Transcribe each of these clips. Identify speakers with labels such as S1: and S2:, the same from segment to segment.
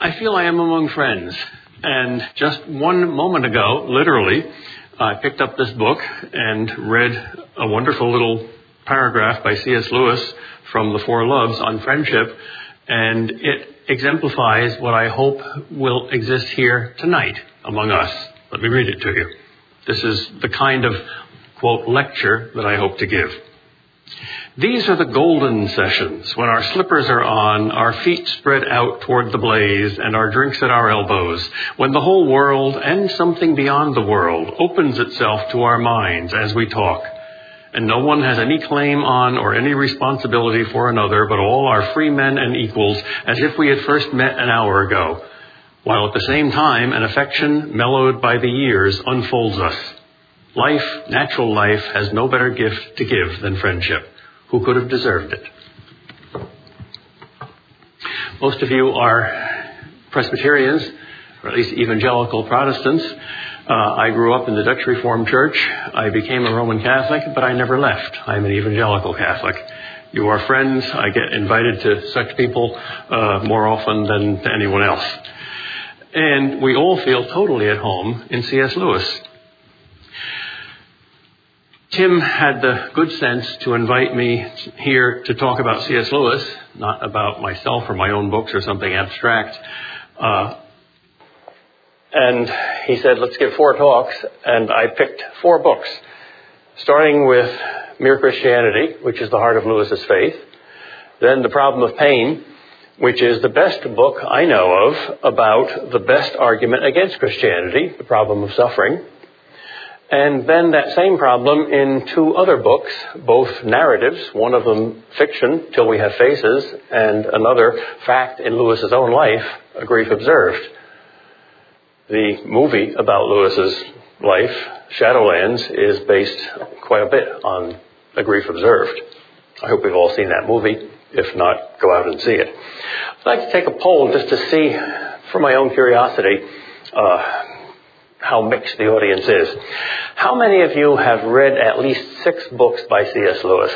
S1: I feel I am among friends. And just one moment ago, literally, I picked up this book and read a wonderful little paragraph by C.S. Lewis from The Four Loves on friendship, and it exemplifies what I hope will exist here tonight among us. Let me read it to you. This is the kind of, quote, lecture that I hope to give. These are the golden sessions when our slippers are on, our feet spread out toward the blaze, and our drinks at our elbows, when the whole world and something beyond the world opens itself to our minds as we talk. And no one has any claim on or any responsibility for another, but all are free men and equals, as if we had first met an hour ago, while at the same time an affection mellowed by the years unfolds us. Life, natural life, has no better gift to give than friendship. Who could have deserved it? Most of you are Presbyterians, or at least evangelical Protestants. I grew up in the Dutch Reformed Church. I became a Roman Catholic, but I never left. I'm an evangelical Catholic. You are friends. I get invited to such people more often than to anyone else. And we all feel totally at home in C.S. Lewis. Tim had the good sense to invite me here to talk about C.S. Lewis, not about myself or my own books or something abstract. And he said, let's give 4 talks, and I picked 4 books, starting with Mere Christianity, which is the heart of Lewis's faith, then The Problem of Pain, which is the best book I know of about the best argument against Christianity, the problem of suffering. And then that same problem in 2 other books, both narratives, one of them fiction, Till We Have Faces, and another fact in Lewis's own life, A Grief Observed. The movie about Lewis's life, Shadowlands, is based quite a bit on A Grief Observed. I hope we've all seen that movie. If not, go out and see it. I'd like to take a poll just to see, for my own curiosity, how mixed the audience is. How many of you have read at least 6 books by C.S. Lewis?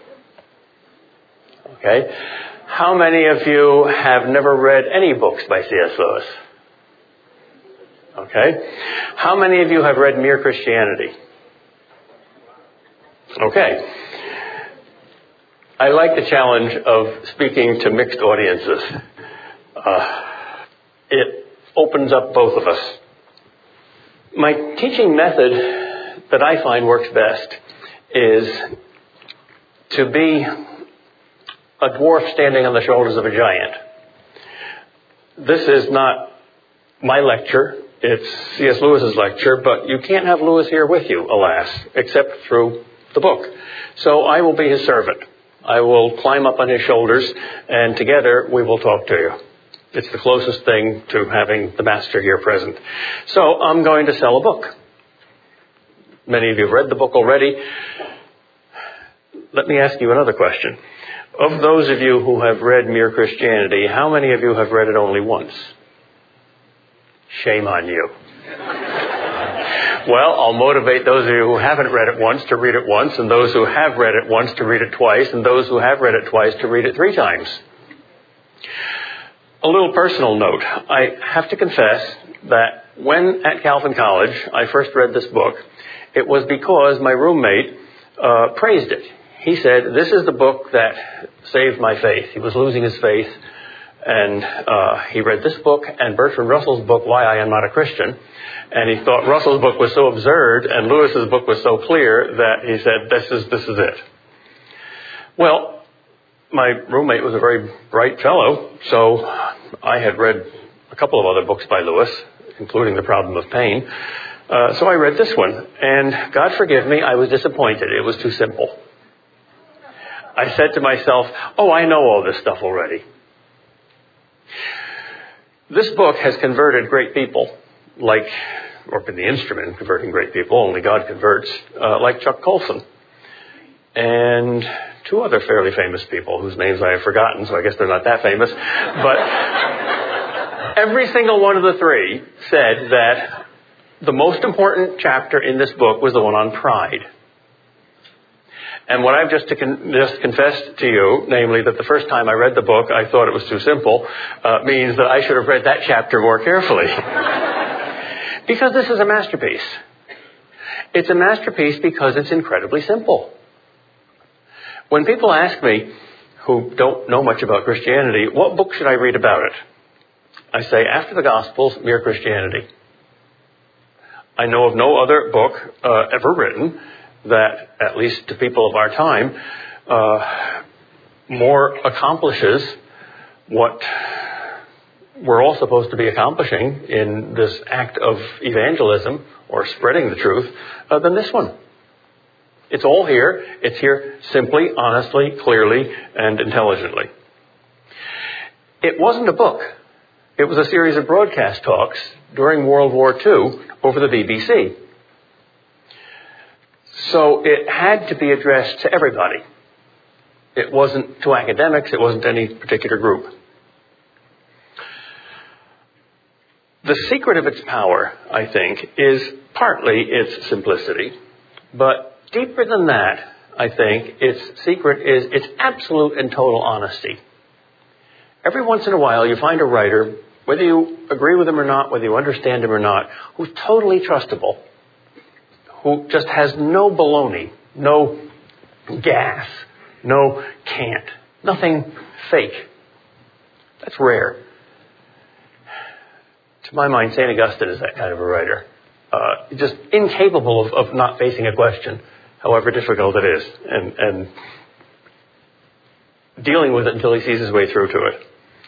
S1: Okay. How many of you have never read any books by C.S. Lewis? Okay. How many of you have read Mere Christianity? Okay. I like the challenge of speaking to mixed audiences. It opens up both of us. My teaching method that I find works best is to be a dwarf standing on the shoulders of a giant. This is not my lecture. It's C.S. Lewis's lecture, but you can't have Lewis here with you, alas, except through the book. So I will be his servant. I will climb up on his shoulders, and together we will talk to you. It's the closest thing to having the master here present. So I'm going to sell a book. Many of you have read the book already. Let me ask you another question. Of those of you who have read Mere Christianity, how many of you have read it only once? Shame on you. Well, I'll motivate those of you who haven't read it once to read it once, and those who have read it once to read it twice, and those who have read it twice to read it 3 times. A little personal note. I have to confess that when at Calvin College I first read this book, it was because my roommate praised it. He said, this is the book that saved my faith. He was losing his faith, and he read this book and Bertrand Russell's book, Why I Am Not a Christian, and he thought Russell's book was so absurd and Lewis's book was so clear that he said, this is it. Well, my roommate was a very bright fellow, so I had read a couple of other books by Lewis, including The Problem of Pain. So I read this one, and God forgive me, I was disappointed. It was too simple. I said to myself, I know all this stuff already. This book has converted great people, or been the instrument in converting great people, only God converts, like Chuck Colson. And 2 other fairly famous people whose names I have forgotten, so I guess they're not that famous. But every single one of the 3 said that the most important chapter in this book was the one on pride. And what I've just confessed to you, namely that the first time I read the book I thought it was too simple, means that I should have read that chapter more carefully. Because this is a masterpiece. It's a masterpiece because it's incredibly simple. When people ask me, who don't know much about Christianity, what book should I read about it? I say, after the Gospels, Mere Christianity. I know of no other book ever written that, at least to people of our time, more accomplishes what we're all supposed to be accomplishing in this act of evangelism or spreading the truth than this one. It's all here. It's here simply, honestly, clearly, and intelligently. It wasn't a book. It was a series of broadcast talks during World War II over the BBC. So it had to be addressed to everybody. It wasn't to academics. It wasn't to any particular group. The secret of its power, I think, is partly its simplicity. But deeper than that, I think, its secret is its absolute and total honesty. Every once in a while you find a writer, whether you agree with him or not, whether you understand him or not, who's totally trustable, who just has no baloney, no gas, no cant, nothing fake. That's rare. To my mind, St. Augustine is that kind of a writer. Just incapable of not facing a question, however difficult it is, and dealing with it until he sees his way through to it.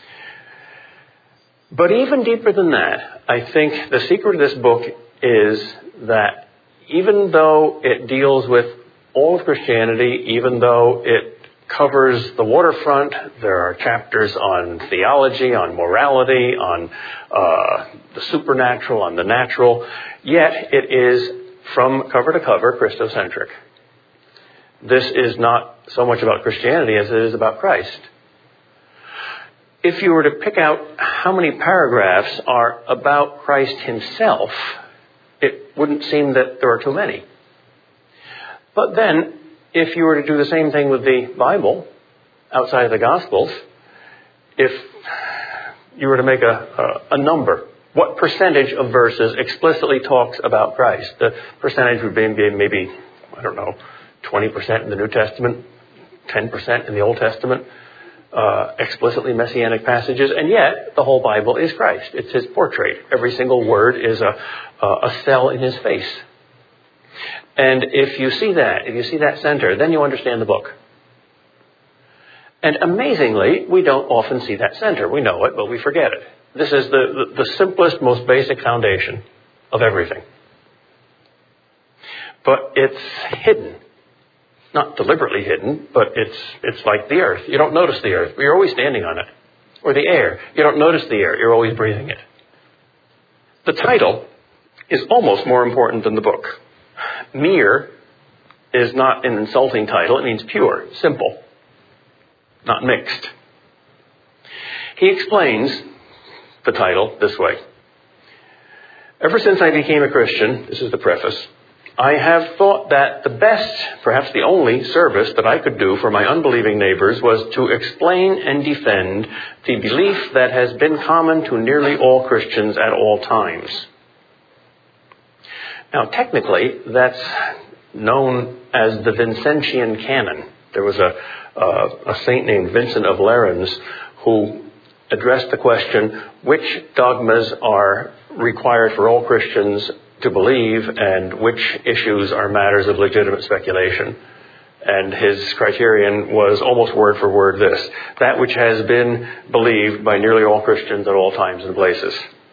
S1: But even deeper than that, I think the secret of this book is that even though it deals with all of Christianity, even though it covers the waterfront, there are chapters on theology, on morality, on the supernatural, on the natural, yet it is, from cover to cover, Christocentric. This is not so much about Christianity as it is about Christ. If you were to pick out how many paragraphs are about Christ himself, it wouldn't seem that there are too many. But then, if you were to do the same thing with the Bible, outside of the Gospels, if you were to make a number, what percentage of verses explicitly talks about Christ? The percentage would be maybe, 20% in the New Testament, 10% in the Old Testament, explicitly messianic passages, and yet the whole Bible is Christ. It's his portrait. Every single word is a cell in his face. And if you see that center, then you understand the book. And amazingly, we don't often see that center. We know it, but we forget it. This is the simplest, most basic foundation of everything. But it's hidden. Not deliberately hidden, but it's like the earth. You don't notice the earth, but you're always standing on it. Or the air. You don't notice the air, you're always breathing it. The title is almost more important than the book. Mere is not an insulting title. It means pure, simple, not mixed. He explains the title this way. Ever since I became a Christian, this is the preface, I have thought that the best, perhaps the only, service that I could do for my unbelieving neighbors was to explain and defend the belief that has been common to nearly all Christians at all times. Now, technically, that's known as the Vincentian canon. There was a saint named Vincent of Lerins who addressed the question, which dogmas are required for all Christians to believe and which issues are matters of legitimate speculation. And his criterion was almost word for word this: that which has been believed by nearly all Christians at all times and places.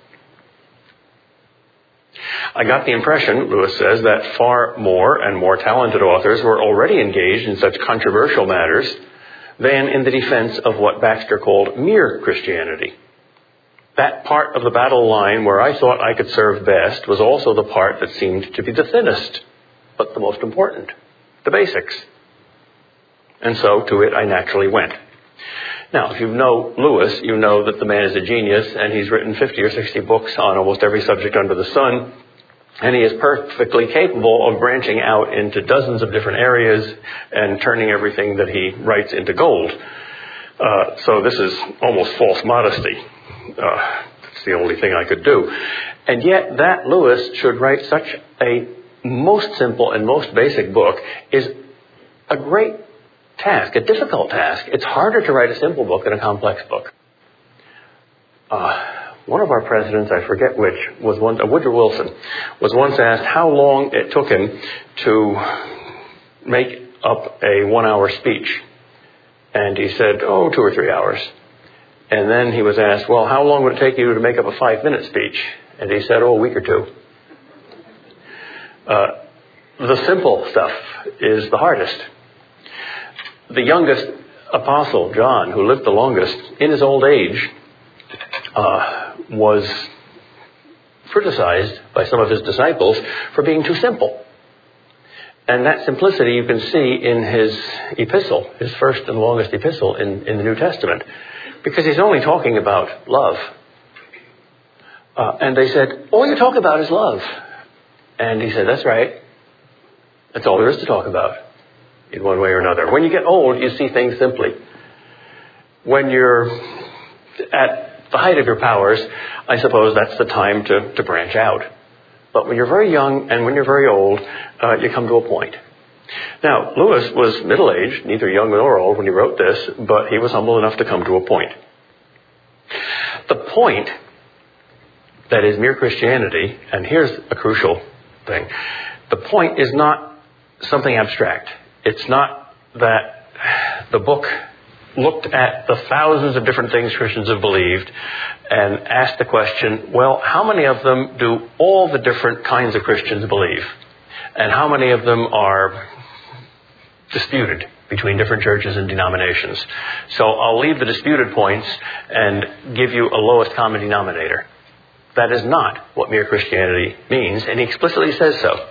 S1: I got the impression, Lewis says, that far more and more talented authors were already engaged in such controversial matters than in the defense of what Baxter called mere Christianity. That part of the battle line where I thought I could serve best was also the part that seemed to be the thinnest, but the most important, the basics. And so to it I naturally went. Now, if you know Lewis, you know that the man is a genius, and he's written 50 or 60 books on almost every subject under the sun. And he is perfectly capable of branching out into dozens of different areas and turning everything that he writes into gold. So this is almost false modesty. It's the only thing I could do. And yet that Lewis should write such a most simple and most basic book is a great task, a difficult task. It's harder to write a simple book than a complex book. One of our presidents, I forget which, Woodrow Wilson, was once asked how long it took him to make up a 1-hour speech. And he said, 2 or 3 hours. And then he was asked, well, how long would it take you to make up a 5-minute speech? And he said, a week or two. The simple stuff is the hardest. The youngest apostle, John, who lived the longest, in his old age, was criticized by some of his disciples for being too simple. And that simplicity you can see in his epistle, his first and longest epistle in the New Testament, because he's only talking about love. And they said, all you talk about is love. And he said, that's right. That's all there is to talk about in one way or another. When you get old, you see things simply. When you're at the height of your powers, I suppose that's the time to branch out. But when you're very young and when you're very old, you come to a point. Now, Lewis was middle-aged, neither young nor old when he wrote this, but he was humble enough to come to a point. The point that is mere Christianity, and here's a crucial thing, the point is not something abstract. It's not that the book looked at the thousands of different things Christians have believed and asked the question, well, how many of them do all the different kinds of Christians believe? And how many of them are disputed between different churches and denominations? So I'll leave the disputed points and give you a lowest common denominator. That is not what mere Christianity means, and he explicitly says so.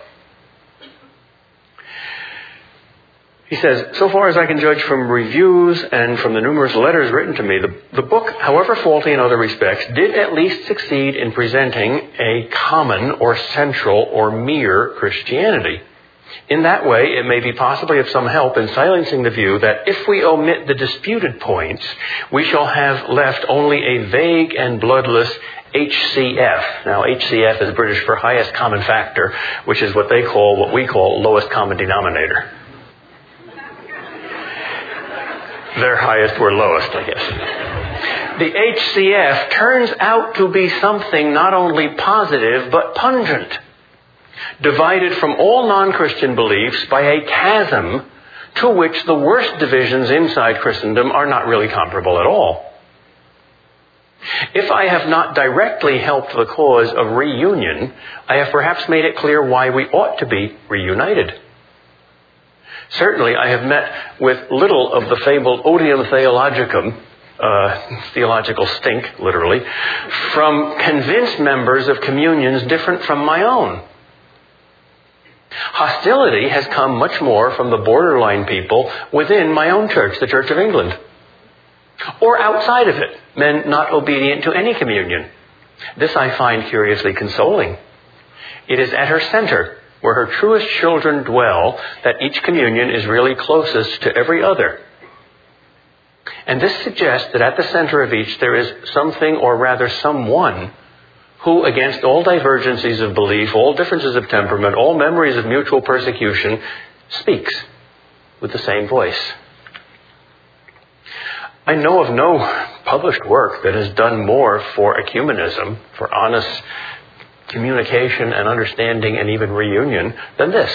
S1: He says, so far as I can judge from reviews and from the numerous letters written to me, the book, however faulty in other respects, did at least succeed in presenting a common or central or mere Christianity. In that way, it may be possibly of some help in silencing the view that if we omit the disputed points, we shall have left only a vague and bloodless HCF. Now, HCF is British for highest common factor, which is what we call lowest common denominator. Their highest or lowest, I guess. The HCF turns out to be something not only positive, but pungent, divided from all non-Christian beliefs by a chasm to which the worst divisions inside Christendom are not really comparable at all. If I have not directly helped the cause of reunion, I have perhaps made it clear why we ought to be reunited. Certainly, I have met with little of the fabled odium theologicum, theological stink, literally, from convinced members of communions different from my own. Hostility has come much more from the borderline people within my own church, the Church of England, or outside of it, men not obedient to any communion. This I find curiously consoling. It is at her center, where her truest children dwell, that each communion is really closest to every other. And this suggests that at the center of each there is something, or rather someone, who against all divergencies of belief, all differences of temperament, all memories of mutual persecution, speaks with the same voice. I know of no published work that has done more for ecumenism, for honest communication and understanding and even reunion than this.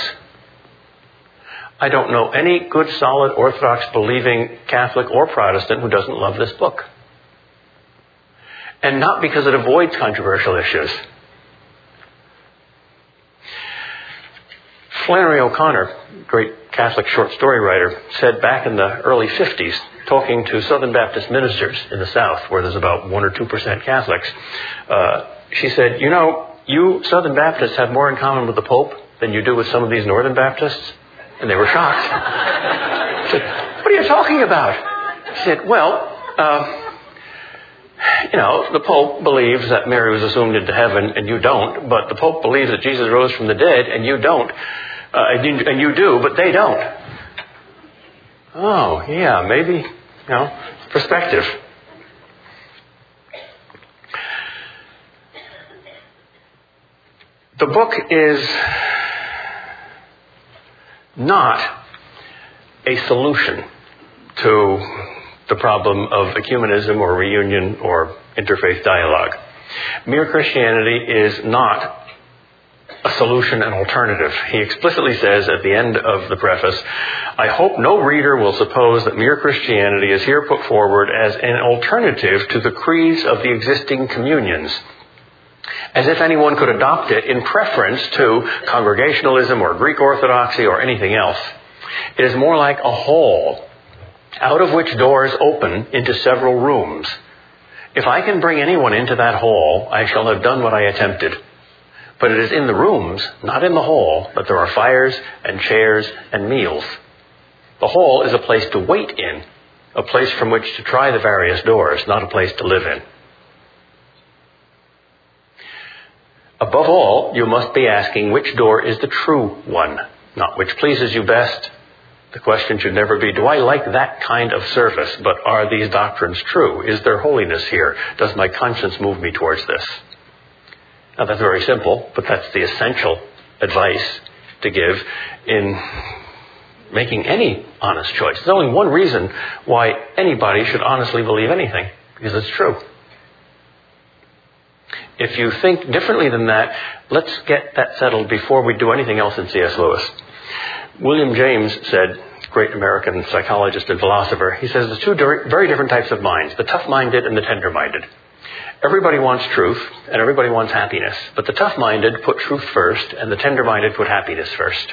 S1: I don't know any good, solid, Orthodox, believing Catholic or Protestant who doesn't love this book. And not because it avoids controversial issues. Flannery O'Connor, great Catholic short story writer, said back in the early 50s, talking to Southern Baptist ministers in the South, where there's about 1 or 2% Catholics, she said, you Southern Baptists have more in common with the Pope than you do with some of these Northern Baptists. And they were shocked. I said, what are you talking about? She said, well, the Pope believes that Mary was assumed into heaven and you don't, but the Pope believes that Jesus rose from the dead and you don't. And you do, but they don't. Oh, yeah, maybe, perspective. The book is not a solution to the problem of ecumenism or reunion or interfaith dialogue. Mere Christianity is not a solution, an alternative. He explicitly says at the end of the preface, I hope no reader will suppose that Mere Christianity is here put forward as an alternative to the creeds of the existing communions, as if anyone could adopt it in preference to Congregationalism or Greek Orthodoxy or anything else. It is more like a hall, out of which doors open into several rooms. If I can bring anyone into that hall, I shall have done what I attempted. But it is in the rooms, not in the hall, that there are fires and chairs and meals. The hall is a place to wait in, a place from which to try the various doors, not a place to live in. Above all, you must be asking which door is the true one, not which pleases you best. The question should never be, do I like that kind of service, but are these doctrines true? Is there holiness here? Does my conscience move me towards this? Now, that's very simple, but that's the essential advice to give in making any honest choice. There's only one reason why anybody should honestly believe anything, because it's true. If you think differently than that, let's get that settled before we do anything else in C.S. Lewis. William James said, great American psychologist and philosopher, he says there's two very different types of minds, the tough-minded and the tender-minded. Everybody wants truth, and everybody wants happiness. But the tough-minded put truth first, and the tender-minded put happiness first.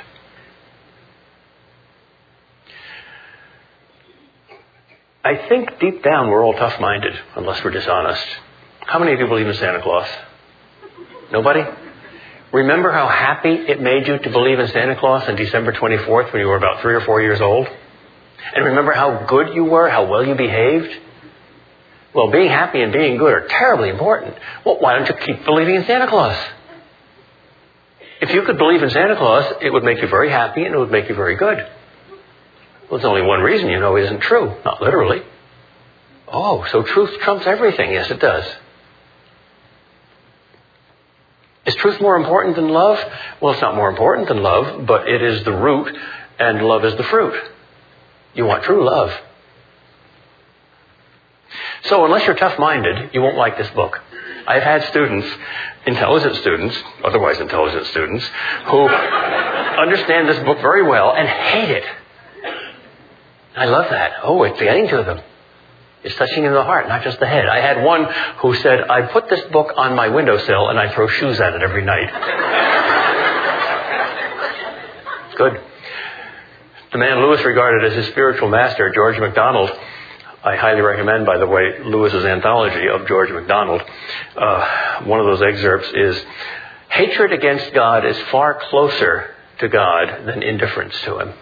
S1: I think deep down we're all tough-minded, unless we're dishonest. How many of you believe in Santa Claus? Nobody? Remember how happy it made you to believe in Santa Claus on December 24th when you were about 3 or 4 years old? And remember how good you were, how well you behaved? Well, being happy and being good are terribly important. Well, why don't you keep believing in Santa Claus? If you could believe in Santa Claus, it would make you very happy and it would make you very good. Well, there's only one reason you know it isn't true, not literally. Oh, so truth trumps everything. Yes, it does. Is truth more important than love? Well, it's not more important than love, but it is the root and love is the fruit. You want true love. So unless you're tough-minded, you won't like this book. I've had students, intelligent students, otherwise intelligent students, who understand this book very well and hate it. I love that. Oh, it's getting to them. It's touching in the heart, not just the head. I had one who said, I put this book on my windowsill and I throw shoes at it every night. It's good. The man Lewis regarded as his spiritual master, George MacDonald. I highly recommend, by the way, Lewis's anthology of George MacDonald. One of those excerpts is, hatred against God is far closer to God than indifference to Him.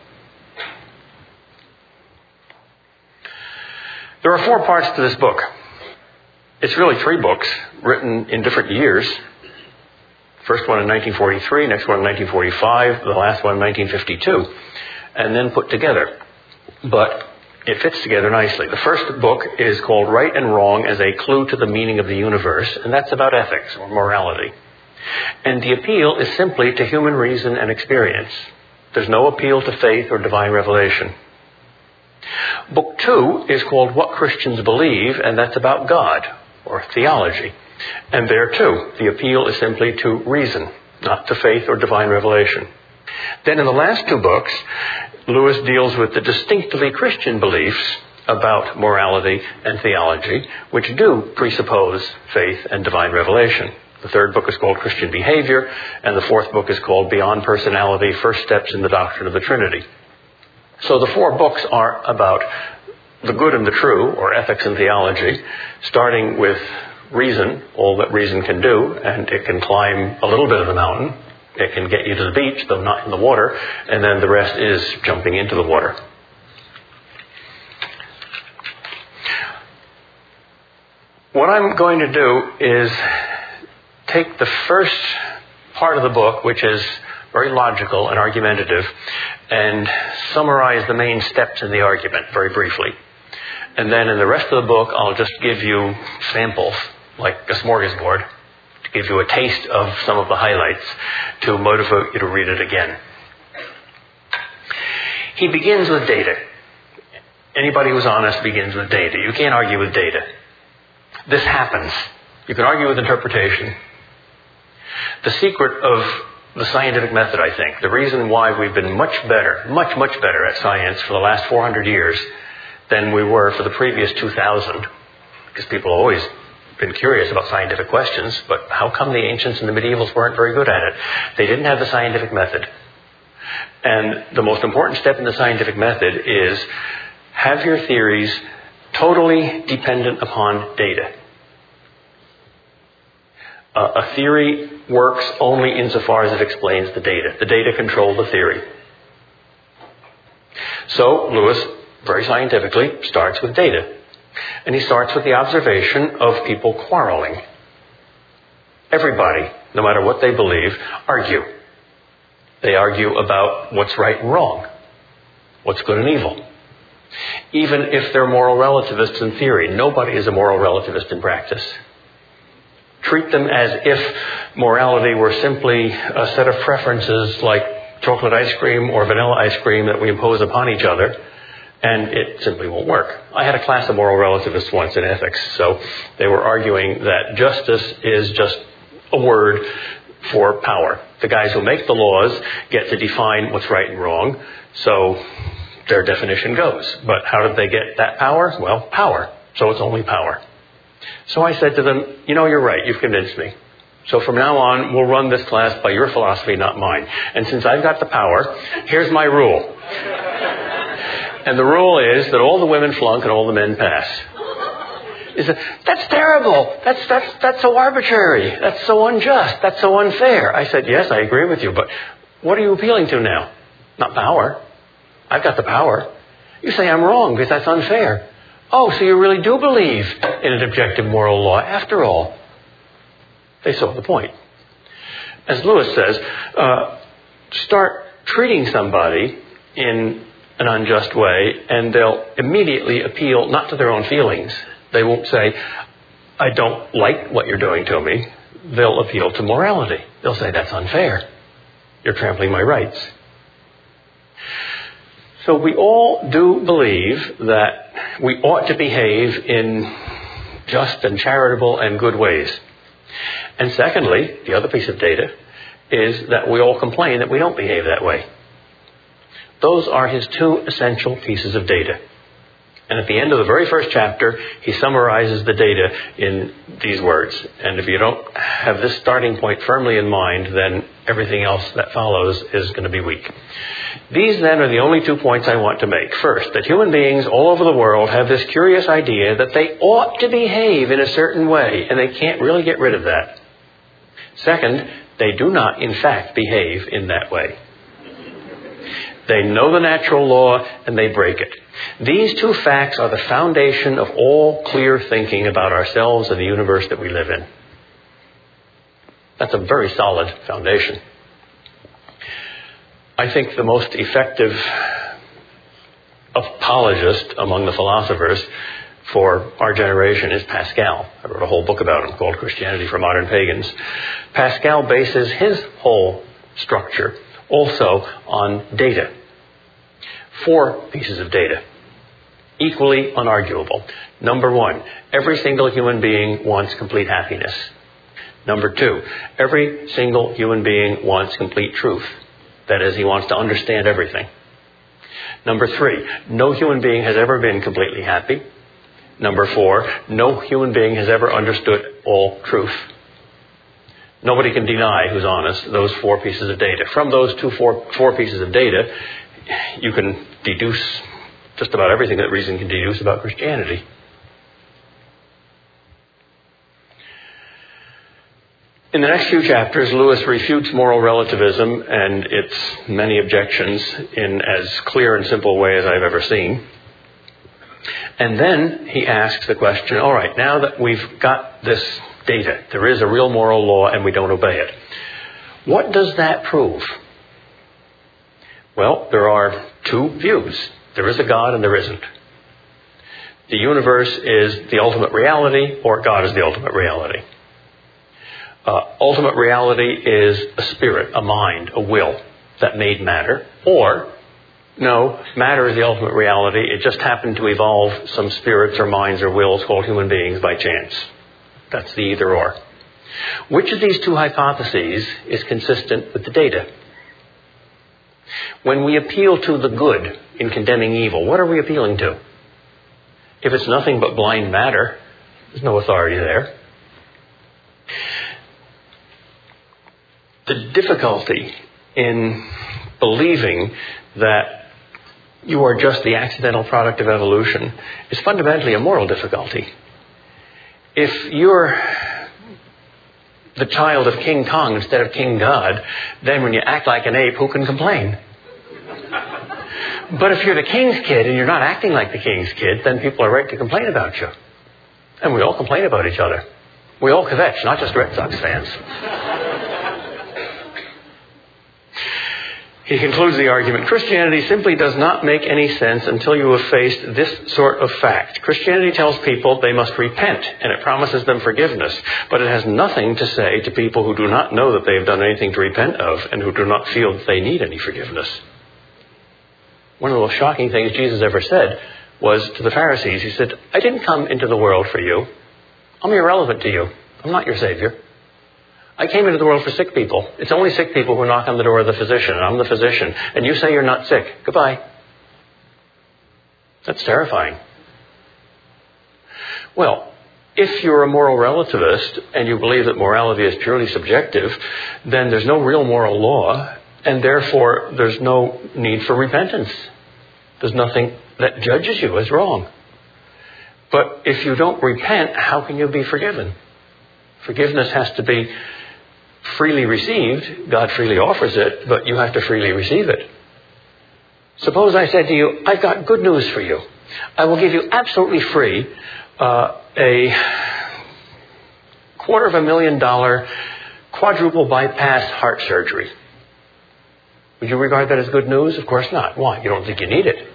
S1: There are 4 parts to this book. It's really 3 books written in different years. First one in 1943, next one in 1945, the last one in 1952, and then put together. But it fits together nicely. The first book is called Right and Wrong as a Clue to the Meaning of the Universe, and that's about ethics or morality. And the appeal is simply to human reason and experience. There's no appeal to faith or divine revelation. Book 2 is called What Christians Believe, and that's about God, or theology. And there too, the appeal is simply to reason, not to faith or divine revelation. Then in the last 2 books, Lewis deals with the distinctively Christian beliefs about morality and theology, which do presuppose faith and divine revelation. The 3rd book is called Christian Behavior, and the 4th book is called Beyond Personality, First Steps in the Doctrine of the Trinity. So the 4 books are about the good and the true, or ethics and theology, starting with reason, all that reason can do, and it can climb a little bit of the mountain. It can get you to the beach, though not in the water, and then the rest is jumping into the water. What I'm going to do is take the first part of the book, which is very logical and argumentative, and summarize the main steps in the argument very briefly. And then in the rest of the book, I'll just give you samples, like a smorgasbord, to give you a taste of some of the highlights, to motivate you to read it again. He begins with data. Anybody who's honest begins with data. You can't argue with data. This happens. You can argue with interpretation. The secret of the scientific method, I think, the reason why we've been much better at science for the last 400 years than we were for the previous 2,000, because people have always been curious about scientific questions, but how come the ancients and the medievals weren't very good at it? They didn't have the scientific method. And the most important step in the scientific method is have your theories totally dependent upon data. A theory works only insofar as it explains the data. The data control the theory. So Lewis, very scientifically, starts with data. And he starts with the observation of people quarreling. Everybody, no matter what they believe, argue. They argue about what's right and wrong, what's good and evil. Even if they're moral relativists in theory, nobody is a moral relativist in practice. Treat them as if morality were simply a set of preferences like chocolate ice cream or vanilla ice cream that we impose upon each other, and it simply won't work. I had a class of moral relativists once in ethics, so they were arguing that justice is just a word for power. The guys who make the laws get to define what's right and wrong, so their definition goes. But how did they get that power? Well, power. So it's only power. So I said to them, you're right, you've convinced me. So from now on, we'll run this class by your philosophy, not mine. And since I've got the power, here's my rule. And the rule is that all the women flunk and all the men pass. He said, that's terrible. That's so arbitrary. That's so unjust. That's so unfair. I said, yes, I agree with you, but what are you appealing to now? Not power. I've got the power. You say I'm wrong because that's unfair. Oh, so you really do believe in an objective moral law after all. They saw the point. As Lewis says, start treating somebody in an unjust way and they'll immediately appeal not to their own feelings. They won't say, I don't like what you're doing to me. They'll appeal to morality. They'll say, that's unfair. You're trampling my rights. So we all do believe that we ought to behave in just and charitable and good ways. And secondly, the other piece of data is that we all complain that we don't behave that way. Those are his two essential pieces of data. And at the end of the very first chapter, he summarizes the data in these words. And if you don't have this starting point firmly in mind, then everything else that follows is going to be weak. These then are the only 2 points I want to make. First, that human beings all over the world have this curious idea that they ought to behave in a certain way, and they can't really get rid of that. Second, they do not, in fact, behave in that way. They know the natural law, and they break it. These two facts are the foundation of all clear thinking about ourselves and the universe that we live in. That's a very solid foundation. I think the most effective apologist among the philosophers for our generation is Pascal. I wrote a whole book about him called Christianity for Modern Pagans. Pascal bases his whole structure also on data. 4 pieces of data, equally unarguable. Number 1, every single human being wants complete happiness. Number 2, every single human being wants complete truth. That is, he wants to understand everything. Number 3, no human being has ever been completely happy. Number 4, no human being has ever understood all truth. Nobody can deny, who's honest, those 4 pieces of data. From those four pieces of data, you can deduce just about everything that reason can deduce about Christianity. In the next few chapters, Lewis refutes moral relativism and its many objections in as clear and simple a way as I've ever seen. And then he asks the question, all right, now that we've got this data, there is a real moral law and we don't obey it, what does that prove? Well, there are two views. There is a God and there isn't. The universe is the ultimate reality, or God is the ultimate reality. Ultimate reality is a spirit, a mind, a will that made matter. Or, no, matter is the ultimate reality. It just happened to evolve some spirits or minds or wills called human beings by chance. That's the either or. Which of these two hypotheses is consistent with the data? When we appeal to the good in condemning evil, what are we appealing to? If it's nothing but blind matter, there's no authority there. The difficulty in believing that you are just the accidental product of evolution is fundamentally a moral difficulty. If you're the child of King Kong instead of King God, then when you act like an ape, who can complain? But if you're the king's kid and you're not acting like the king's kid, then people are right to complain about you. And we all complain about each other. We all kvetch, not just Red Sox fans. He concludes the argument, Christianity simply does not make any sense until you have faced this sort of fact. Christianity tells people they must repent, and it promises them forgiveness, but it has nothing to say to people who do not know that they have done anything to repent of and who do not feel that they need any forgiveness. One of the most shocking things Jesus ever said was to the Pharisees, he said, I didn't come into the world for you. I'm irrelevant to you. I'm not your Savior. I came into the world for sick people. It's only sick people who knock on the door of the physician, and I'm the physician. And you say you're not sick. Goodbye. That's terrifying. Well, if you're a moral relativist and you believe that morality is purely subjective, then there's no real moral law, and therefore there's no need for repentance. There's nothing that judges you as wrong. But if you don't repent, how can you be forgiven? Forgiveness has to be freely received. God freely offers it, but you have to freely receive it. Suppose I said to you, I've got good news for you. I will give you absolutely free a $250,000 quadruple bypass heart surgery. Would you regard that as good news? Of course not. Why? You don't think you need it.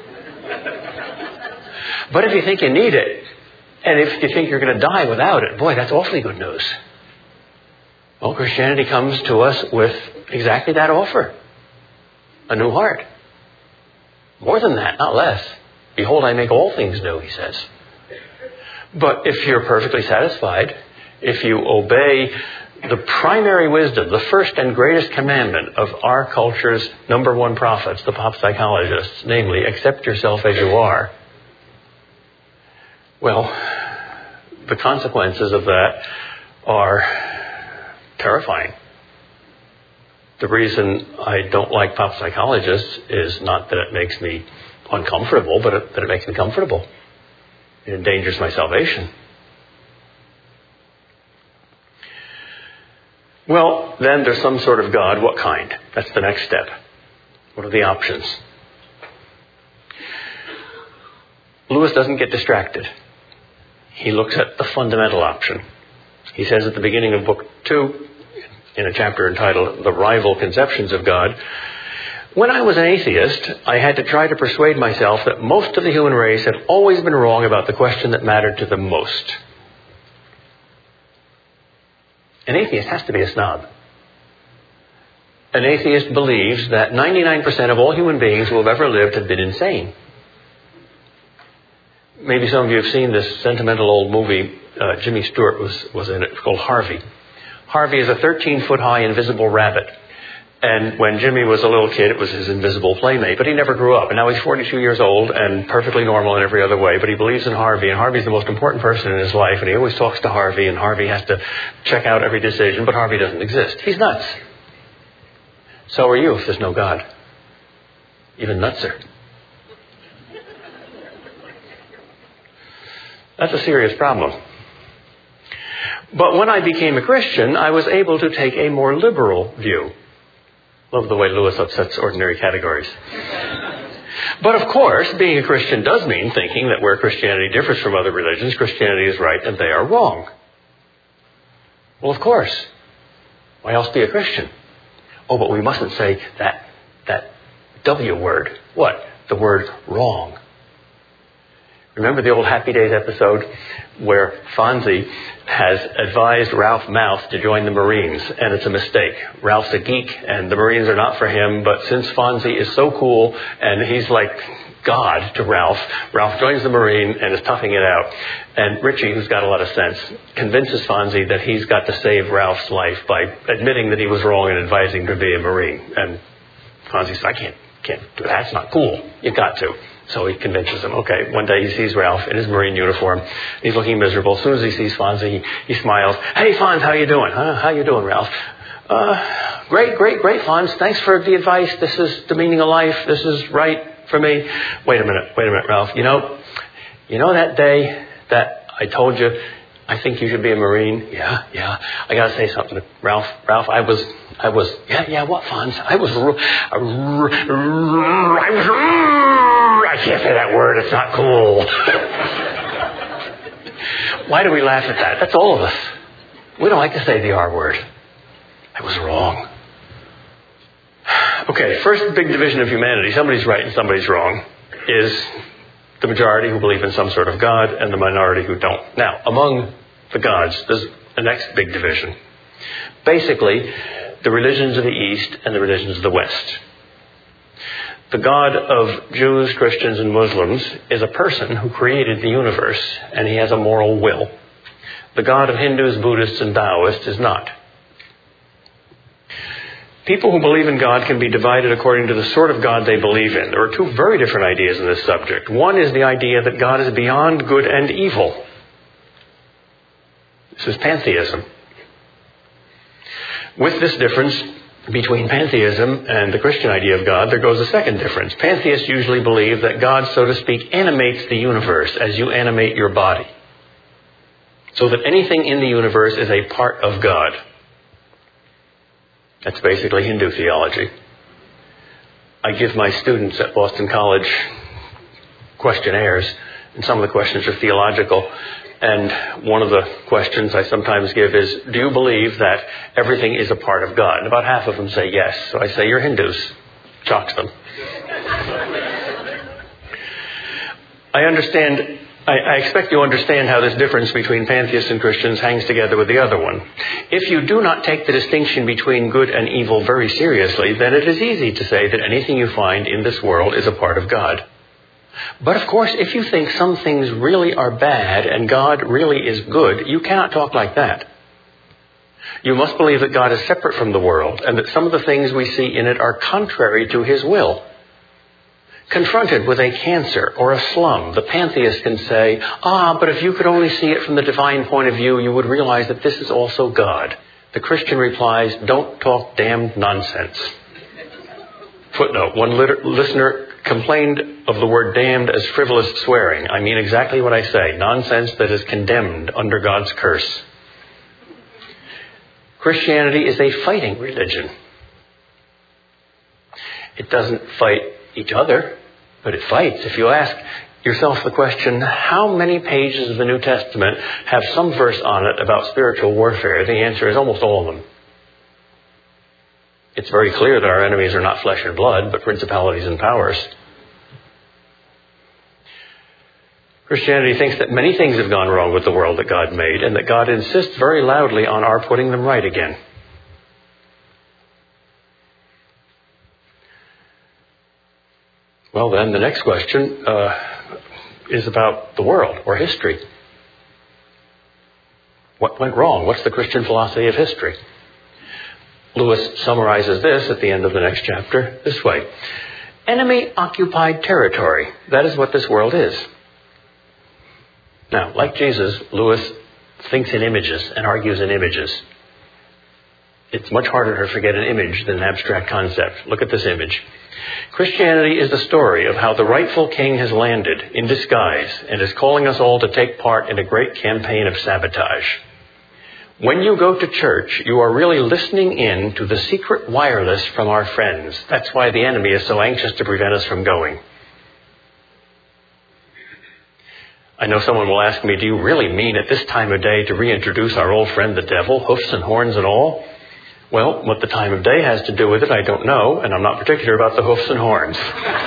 S1: But if you think you need it, and if you think you're going to die without it, boy, that's awfully good news. Well, Christianity comes to us with exactly that offer. A new heart. More than that, not less. Behold, I make all things new, he says. But if you're perfectly satisfied, if you obey the primary wisdom, the first and greatest commandment of our culture's number one prophets, the pop psychologists, namely, accept yourself as you are, well, the consequences of that are terrifying. The reason I don't like pop psychologists is not that it makes me uncomfortable, but that it makes me comfortable. It endangers my salvation. Well, then there's some sort of God. What kind? That's the next step. What are the options? Lewis doesn't get distracted. He looks at the fundamental option. He says at the beginning of Book 2, in a chapter entitled The Rival Conceptions of God, when I was an atheist, I had to try to persuade myself that most of the human race had always been wrong about the question that mattered to them most. An atheist has to be a snob. An atheist believes that 99% of all human beings who have ever lived have been insane. Maybe some of you have seen this sentimental old movie. Jimmy Stewart was in it. It's called Harvey. Harvey is a 13-foot-high invisible rabbit. And when Jimmy was a little kid, it was his invisible playmate. But he never grew up. And now he's 42 years old and perfectly normal in every other way. But he believes in Harvey. And Harvey's the most important person in his life. And he always talks to Harvey. And Harvey has to check out every decision. But Harvey doesn't exist. He's nuts. So are you if there's no God. Even nutser. That's a serious problem. But when I became a Christian, I was able to take a more liberal view. Love the way Lewis upsets ordinary categories. But of course, being a Christian does mean thinking that where Christianity differs from other religions, Christianity is right and they are wrong. Well, of course. Why else be a Christian? Oh, but we mustn't say that W word. What? The word wrong. Remember the old Happy Days episode where Fonzie has advised Ralph Mouth to join the Marines, and it's a mistake. Ralph's a geek, and the Marines are not for him, but since Fonzie is so cool, and he's like God to Ralph, Ralph joins the Marine and is toughing it out. And Richie, who's got a lot of sense, convinces Fonzie that he's got to save Ralph's life by admitting that he was wrong and advising him to be a Marine. And Fonzie says, I can't do that. It's not cool. You've got to. So he convinces him. Okay, one day he sees Ralph in his Marine uniform. He's looking miserable. As soon as he sees Fonzie, he smiles. Hey, Fonz, how you doing? Huh? How you doing, Ralph? Great, Fonz. Thanks for the advice. This is the meaning of life. This is right for me. Wait a minute, Ralph. You know that day that I told you I think you should be a Marine? Yeah. I got to say something. Ralph, I was, what, Fonz? I can't say that word. It's not cool. Why do we laugh at that? That's all of us. We don't like to say the R word. I was wrong. Okay, first big division of humanity, somebody's right and somebody's wrong, is the majority who believe in some sort of God and the minority who don't. Now, among the gods, there's the next big division. Basically, the religions of the East and the religions of the West. The God of Jews, Christians, and Muslims is a person who created the universe, and he has a moral will. The God of Hindus, Buddhists, and Taoists is not. People who believe in God can be divided according to the sort of God they believe in. There are two very different ideas in this subject. One is the idea that God is beyond good and evil. This is pantheism. With this difference between pantheism and the Christian idea of God, there goes a second difference. Pantheists usually believe that God, so to speak, animates the universe as you animate your body. So that anything in the universe is a part of God. That's basically Hindu theology. I give my students at Boston College questionnaires, and some of the questions are theological. And one of the questions I sometimes give is, do you believe that everything is a part of God? And about half of them say yes. So I say, you're Hindus. Shocks them. I expect you understand how this difference between pantheists and Christians hangs together with the other one. If you do not take the distinction between good and evil very seriously, then it is easy to say that anything you find in this world is a part of God. But of course, if you think some things really are bad and God really is good, you cannot talk like that. You must believe that God is separate from the world and that some of the things we see in it are contrary to his will. Confronted with a cancer or a slum, the pantheist can say, but if you could only see it from the divine point of view, you would realize that this is also God. The Christian replies, don't talk damned nonsense. Footnote, one listener complained of the word damned as frivolous swearing. I mean exactly what I say, nonsense that is condemned under God's curse. Christianity is a fighting religion. It doesn't fight each other, but it fights. If you ask yourself the question, how many pages of the New Testament have some verse on it about spiritual warfare? The answer is almost all of them. It's very clear that our enemies are not flesh and blood, but principalities and powers. Christianity thinks that many things have gone wrong with the world that God made, and that God insists very loudly on our putting them right again. Well, then, the next question is about the world or history. What went wrong? What's the Christian philosophy of history? Lewis summarizes this at the end of the next chapter this way. Enemy-occupied territory. That is what this world is. Now, like Jesus, Lewis thinks in images and argues in images. It's much harder to forget an image than an abstract concept. Look at this image. Christianity is the story of how the rightful king has landed in disguise and is calling us all to take part in a great campaign of sabotage. When you go to church, you are really listening in to the secret wireless from our friends. That's why the enemy is so anxious to prevent us from going. I know someone will ask me, do you really mean at this time of day to reintroduce our old friend the devil, hoofs and horns and all? Well, what the time of day has to do with it, I don't know, and I'm not particular about the hoofs and horns.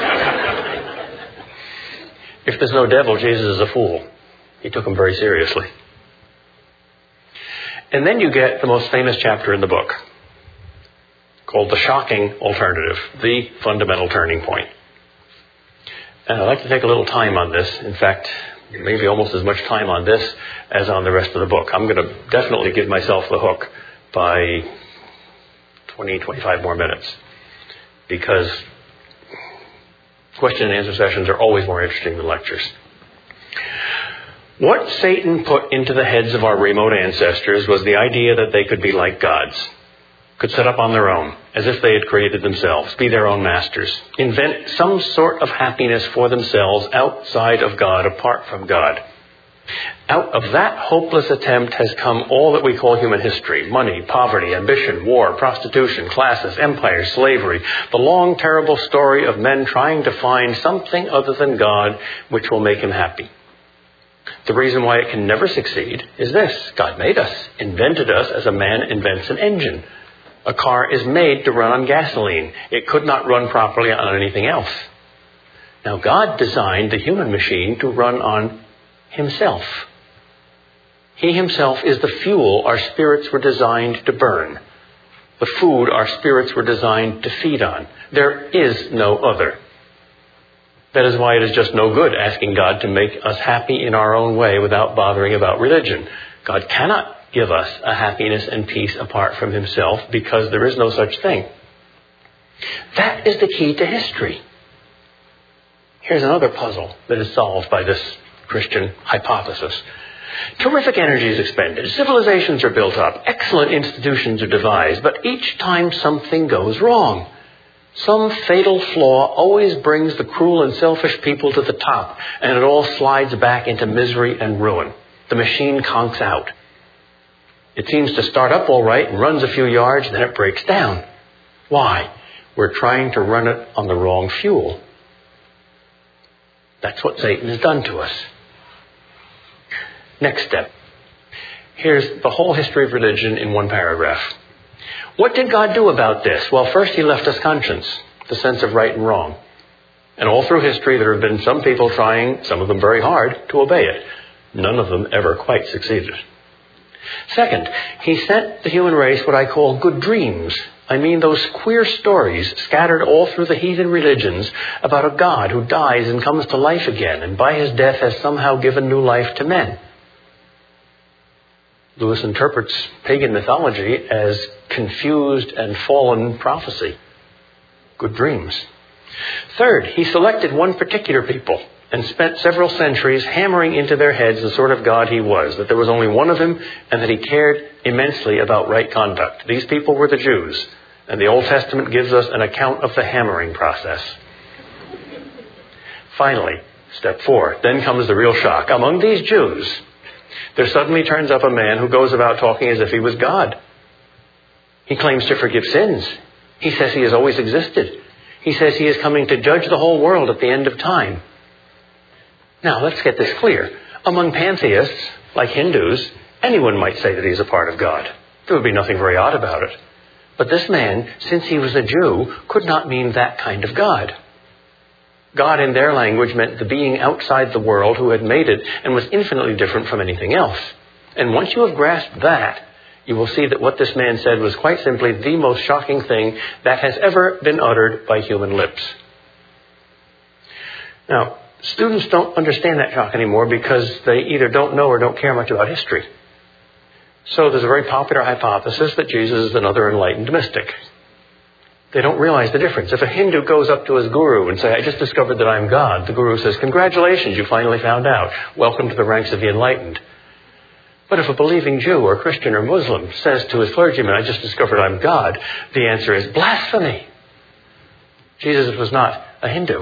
S1: If there's no devil, Jesus is a fool. He took him very seriously. And then you get the most famous chapter in the book, called The Shocking Alternative, the fundamental turning point. And I'd like to take a little time on this. In fact, maybe almost as much time on this as on the rest of the book. I'm going to definitely give myself the hook by 20, 25 more minutes, because question and answer sessions are always more interesting than lectures. What Satan put into the heads of our remote ancestors was the idea that they could be like gods, could set up on their own, as if they had created themselves, be their own masters, invent some sort of happiness for themselves outside of God, apart from God. Out of that hopeless attempt has come all that we call human history: money, poverty, ambition, war, prostitution, classes, empire, slavery, the long, terrible story of men trying to find something other than God which will make him happy. The reason why it can never succeed is this: God made us, invented us as a man invents an engine. A car is made to run on gasoline. It could not run properly on anything else. Now, God designed the human machine to run on himself. He himself is the fuel our spirits were designed to burn, the food our spirits were designed to feed on. There is no other. That is why it is just no good asking God to make us happy in our own way without bothering about religion. God cannot give us a happiness and peace apart from himself, because there is no such thing. That is the key to history. Here's another puzzle that is solved by this Christian hypothesis. Terrific energy is expended. Civilizations are built up. Excellent institutions are devised. But each time something goes wrong. Some fatal flaw always brings the cruel and selfish people to the top, and it all slides back into misery and ruin. The machine conks out. It seems to start up all right and runs a few yards, then it breaks down. Why? We're trying to run it on the wrong fuel. That's what Satan has done to us. Next step. Here's the whole history of religion in one paragraph. What did God do about this? Well, first he left us conscience, the sense of right and wrong. And all through history there have been some people trying, some of them very hard, to obey it. None of them ever quite succeeded. Second, he sent the human race what I call good dreams. I mean those queer stories scattered all through the heathen religions about a God who dies and comes to life again, and by his death has somehow given new life to men. Lewis interprets pagan mythology as confused and fallen prophecy. Good dreams. Third, he selected one particular people and spent several centuries hammering into their heads the sort of God he was, that there was only one of him and that he cared immensely about right conduct. These people were the Jews, and the Old Testament gives us an account of the hammering process. Finally, step 4, then comes the real shock. Among these Jews, there suddenly turns up a man who goes about talking as if he was God. He claims to forgive sins. He says he has always existed. He says he is coming to judge the whole world at the end of time. Now, let's get this clear. Among pantheists, like Hindus, anyone might say that he is a part of God. There would be nothing very odd about it. But this man, since he was a Jew, could not mean that kind of God. God in their language meant the being outside the world who had made it and was infinitely different from anything else. And once you have grasped that, you will see that what this man said was quite simply the most shocking thing that has ever been uttered by human lips. Now, students don't understand that shock anymore because they either don't know or don't care much about history. So there's a very popular hypothesis that Jesus is another enlightened mystic. They don't realize the difference. If a Hindu goes up to his guru and says, I just discovered that I'm God, the guru says, congratulations, you finally found out. Welcome to the ranks of the enlightened. But if a believing Jew or Christian or Muslim says to his clergyman, I just discovered I'm God, the answer is blasphemy. Jesus was not a Hindu.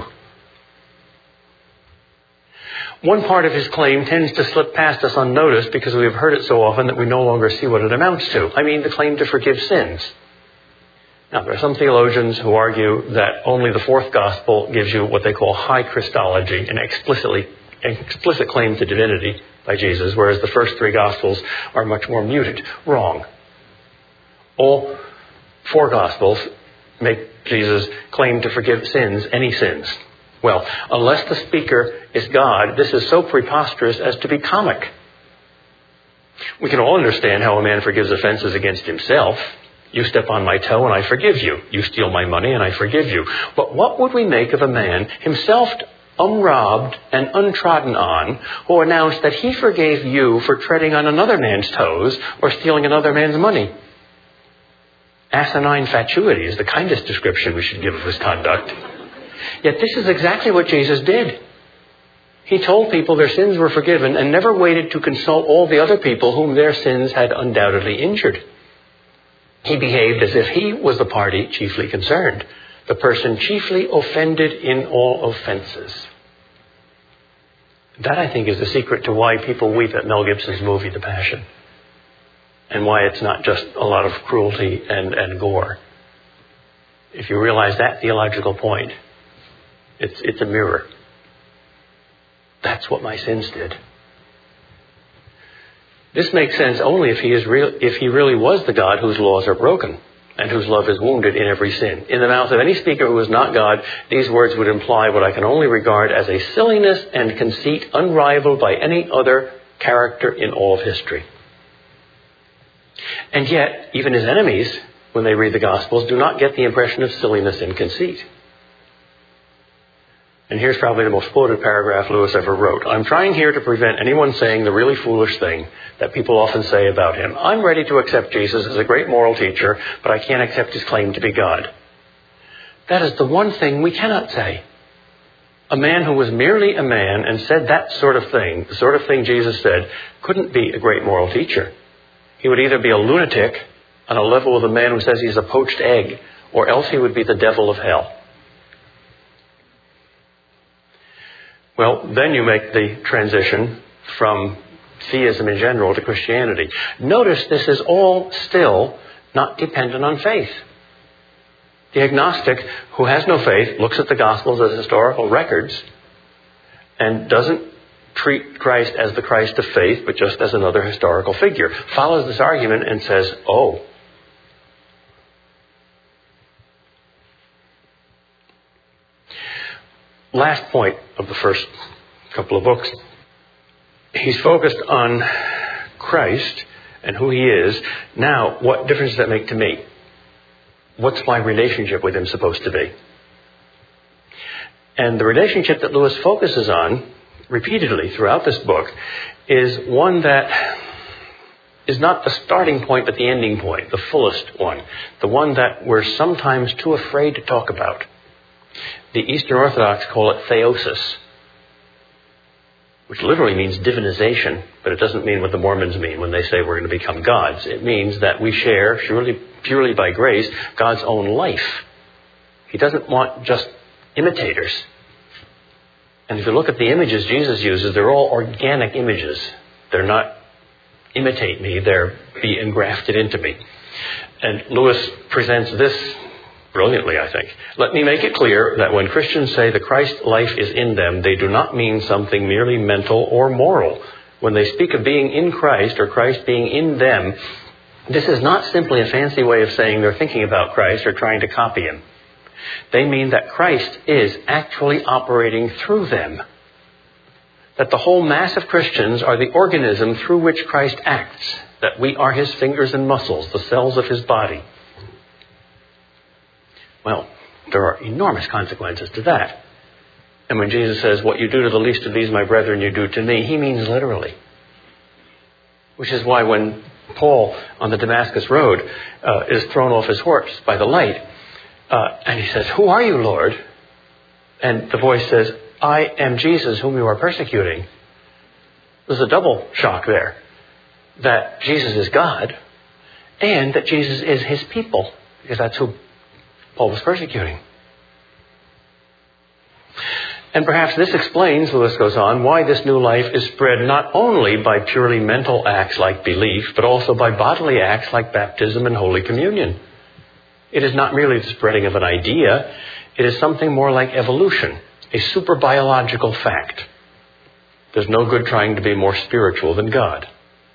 S1: One part of his claim tends to slip past us unnoticed because we have heard it so often that we no longer see what it amounts to. I mean, the claim to forgive sins. Now, there are some theologians who argue that only the fourth gospel gives you what they call high Christology and explicitly explicit claim to divinity by Jesus, whereas the first three Gospels are much more muted. Wrong. All four Gospels make Jesus claim to forgive sins, any sins. Well, unless the speaker is God, this is so preposterous as to be comic. We can all understand how a man forgives offenses against himself. You step on my toe and I forgive you. You steal my money and I forgive you. But what would we make of a man, himself unrobbed and untrodden on, who announced that he forgave you for treading on another man's toes or stealing another man's money? Asinine fatuity is the kindest description we should give of his conduct. Yet this is exactly what Jesus did. He told people their sins were forgiven and never waited to consult all the other people whom their sins had undoubtedly injured. He behaved as if he was the party chiefly concerned, the person chiefly offended in all offenses. That, I think, is the secret to why people weep at Mel Gibson's movie, The Passion, and why it's not just a lot of cruelty and gore. If you realize that theological point, it's a mirror. That's what my sins did. This makes sense only if he really was the God whose laws are broken and whose love is wounded in every sin. In the mouth of any speaker who is not God, these words would imply what I can only regard as a silliness and conceit unrivaled by any other character in all of history. And yet, even his enemies, when they read the Gospels, do not get the impression of silliness and conceit. And here's probably the most quoted paragraph Lewis ever wrote. I'm trying here to prevent anyone saying the really foolish thing that people often say about him. I'm ready to accept Jesus as a great moral teacher, but I can't accept his claim to be God. That is the one thing we cannot say. A man who was merely a man and said that sort of thing, the sort of thing Jesus said, couldn't be a great moral teacher. He would either be a lunatic on a level with a man who says he's a poached egg, or else he would be the devil of hell. Well, then you make the transition from theism in general to Christianity. Notice this is all still not dependent on faith. The agnostic who has no faith looks at the Gospels as historical records and doesn't treat Christ as the Christ of faith, but just as another historical figure. Follows this argument and says, oh. Last point of the first couple of books. He's focused on Christ and who he is. Now, what difference does that make to me? What's my relationship with him supposed to be? And the relationship that Lewis focuses on repeatedly throughout this book is one that is not the starting point but the ending point, the fullest one, the one that we're sometimes too afraid to talk about. The Eastern Orthodox call it theosis, which literally means divinization, but it doesn't mean what the Mormons mean when they say we're going to become gods. It means that we share, purely by grace, God's own life. He doesn't want just imitators. And if you look at the images Jesus uses, they're all organic images. They're not imitate me, they're be engrafted into me. And Lewis presents this brilliantly, I think. Let me make it clear that when Christians say the Christ life is in them, they do not mean something merely mental or moral. When they speak of being in Christ or Christ being in them, this is not simply a fancy way of saying they're thinking about Christ or trying to copy him. They mean that Christ is actually operating through them. That the whole mass of Christians are the organism through which Christ acts. That we are his fingers and muscles, the cells of his body. Well, there are enormous consequences to that. And when Jesus says, what you do to the least of these, my brethren, you do to me, he means literally. Which is why when Paul on the Damascus Road is thrown off his horse by the light, and he says, who are you, Lord? And the voice says, I am Jesus whom you are persecuting. There's a double shock there. That Jesus is God and that Jesus is his people. Because that's who Paul was persecuting. And perhaps this explains, Lewis goes on, why this new life is spread not only by purely mental acts like belief, but also by bodily acts like baptism and Holy Communion. It is not merely the spreading of an idea. It is something more like evolution, a superbiological fact. There's no good trying to be more spiritual than God.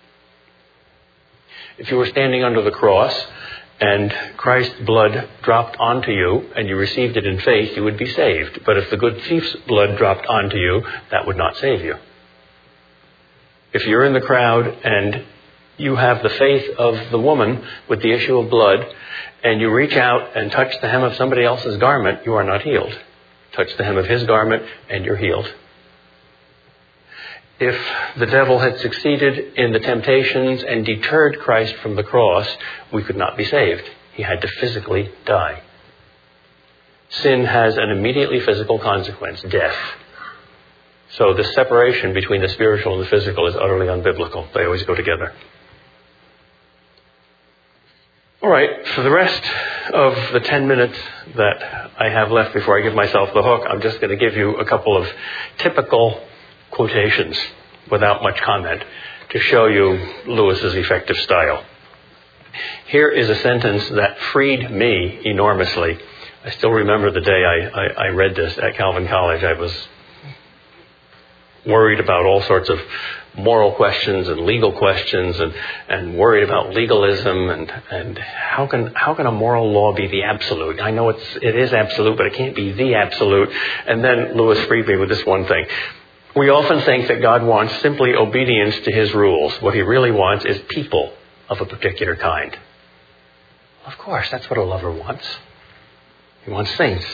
S1: If you were standing under the cross and Christ's blood dropped onto you and you received it in faith, you would be saved. But if the good thief's blood dropped onto you, that would not save you. If you're in the crowd and you have the faith of the woman with the issue of blood, and you reach out and touch the hem of somebody else's garment, you are not healed. Touch the hem of his garment and you're healed. If the devil had succeeded in the temptations and deterred Christ from the cross, we could not be saved. He had to physically die. Sin has an immediately physical consequence, death. So the separation between the spiritual and the physical is utterly unbiblical. They always go together. All right, for the rest of the 10 minutes that I have left before I give myself the hook, I'm just going to give you a couple of typical quotations without much comment to show you Lewis's effective style. Here is a sentence that freed me enormously. I still remember the day I read this at Calvin College. I was worried about all sorts of moral questions and legal questions and worried about legalism and how can a moral law be the absolute? I know it is absolute, but it can't be the absolute. And then Lewis freed me with this one thing. We often think that God wants simply obedience to his rules. What he really wants is people of a particular kind. Of course, that's what a lover wants. He wants saints.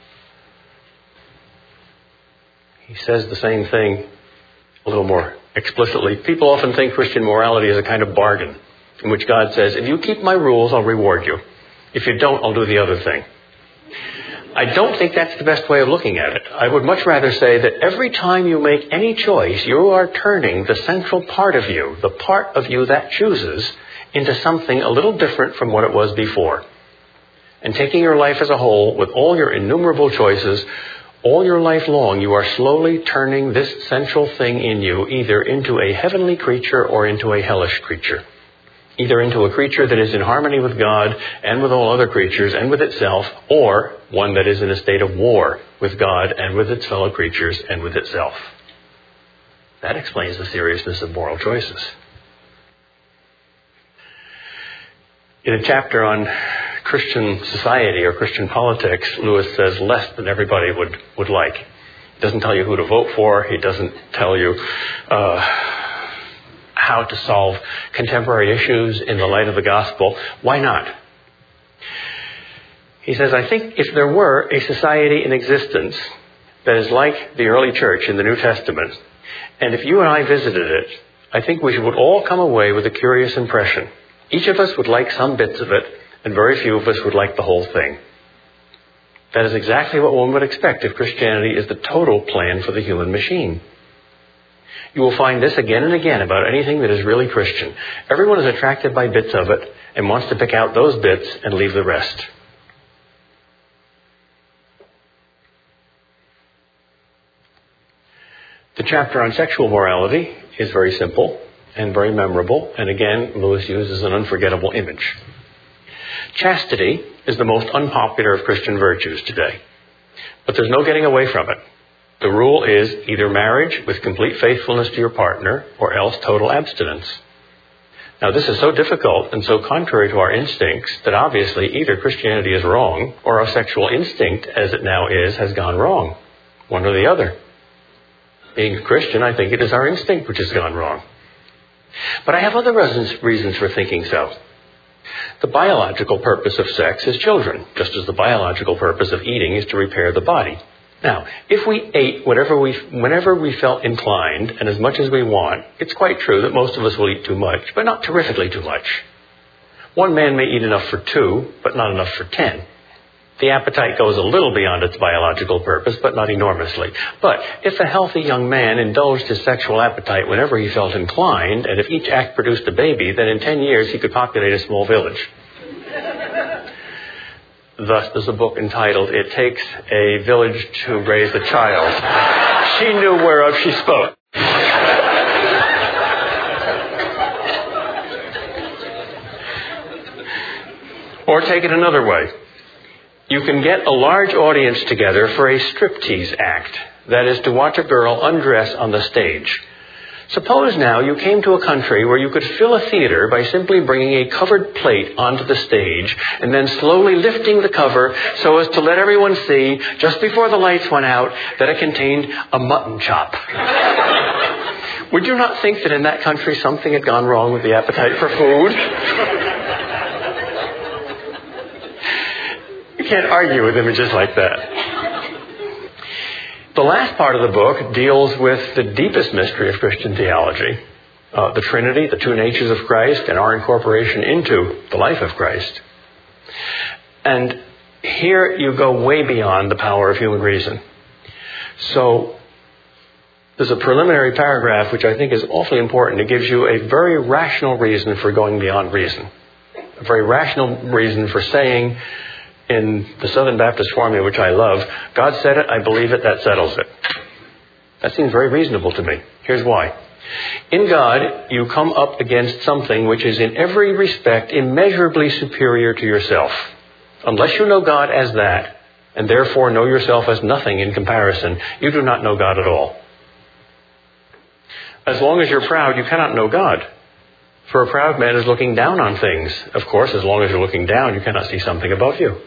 S1: He says the same thing a little more explicitly. People often think Christian morality is a kind of bargain in which God says, if you keep my rules, I'll reward you. If you don't, I'll do the other thing. I don't think that's the best way of looking at it. I would much rather say that every time you make any choice, you are turning the central part of you, the part of you that chooses, into something a little different from what it was before. And taking your life as a whole, with all your innumerable choices, all your life long, you are slowly turning this central thing in you either into a heavenly creature or into a hellish creature. Either into a creature that is in harmony with God and with all other creatures and with itself, or one that is in a state of war with God and with its fellow creatures and with itself. That explains the seriousness of moral choices. In a chapter on Christian society or Christian politics, Lewis says less than everybody would like. He doesn't tell you who to vote for. He doesn't tell you how to solve contemporary issues in the light of the gospel. Why not? He says, I think if there were a society in existence that is like the early church in the New Testament, and if you and I visited it, I think we would all come away with a curious impression. Each of us would like some bits of it, and very few of us would like the whole thing. That is exactly what one would expect if Christianity is the total plan for the human machine. You will find this again and again about anything that is really Christian. Everyone is attracted by bits of it and wants to pick out those bits and leave the rest. The chapter on sexual morality is very simple and very memorable. And again, Lewis uses an unforgettable image. Chastity is the most unpopular of Christian virtues today. But there's no getting away from it. The rule is either marriage with complete faithfulness to your partner or else total abstinence. Now, this is so difficult and so contrary to our instincts that obviously either Christianity is wrong or our sexual instinct, as it now is, has gone wrong. One or the other. Being a Christian, I think it is our instinct which has gone wrong. But I have other reasons for thinking so. The biological purpose of sex is children, just as the biological purpose of eating is to repair the body. Now, if we ate whenever we felt inclined and as much as we want, it's quite true that most of us will eat too much, but not terrifically too much. One man may eat enough for 2, but not enough for 10. The appetite goes a little beyond its biological purpose, but not enormously. But if a healthy young man indulged his sexual appetite whenever he felt inclined, and if each act produced a baby, then in 10 years he could populate a small village. Thus, there's a book entitled, It Takes a Village to Raise a Child. She knew whereof she spoke. Or take it another way. You can get a large audience together for a striptease act. That is, to watch a girl undress on the stage. Suppose now you came to a country where you could fill a theater by simply bringing a covered plate onto the stage and then slowly lifting the cover so as to let everyone see, just before the lights went out, that it contained a mutton chop. Would you not think that in that country something had gone wrong with the appetite for food? You can't argue with images like that. The last part of the book deals with the deepest mystery of Christian theology, the Trinity, the two natures of Christ, and our incorporation into the life of Christ. And here you go way beyond the power of human reason. So there's a preliminary paragraph which I think is awfully important. It gives you a very rational reason for going beyond reason. A very rational reason for saying, in the Southern Baptist formula, which I love, God said it, I believe it, that settles it. That seems very reasonable to me. Here's why. In God, you come up against something which is in every respect immeasurably superior to yourself. Unless you know God as that, and therefore know yourself as nothing in comparison, you do not know God at all. As long as you're proud, you cannot know God. For a proud man is looking down on things. Of course, as long as you're looking down, you cannot see something above you.